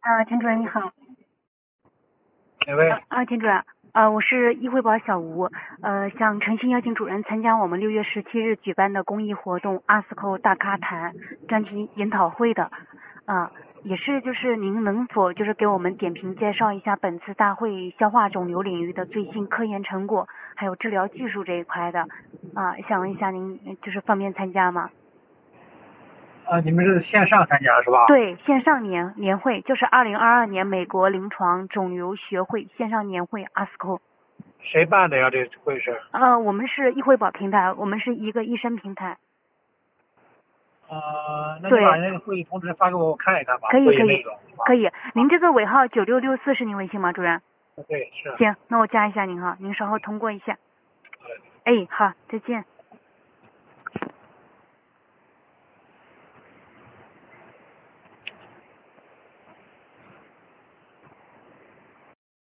田主任你好。 哪位？ 田主任，我是易惠宝小吴，想诚心邀请主任参加我们6月17日举办的公益活动ASCO 大咖谈专题研讨会的，也是就是您能否就是给我们点评介绍一下本次大会消化肿瘤领域的最新科研成果，还有治疗技术这一块的，想问一下您就是方便参加吗？ 你们是线上参加是吧？ 对，线上年会就是2022年美国临床肿瘤学会线上年会 ASCO。 谁办的呀？这会是？ 我们是易惠宝平台，我们是一个医生平台。 那你把那个会议通知发给我看一看吧。 可以。可以。您这个尾号9664是您微信吗，主任？ 对，是。 行，那我加一下您哈，您稍后通过一下。好，再见。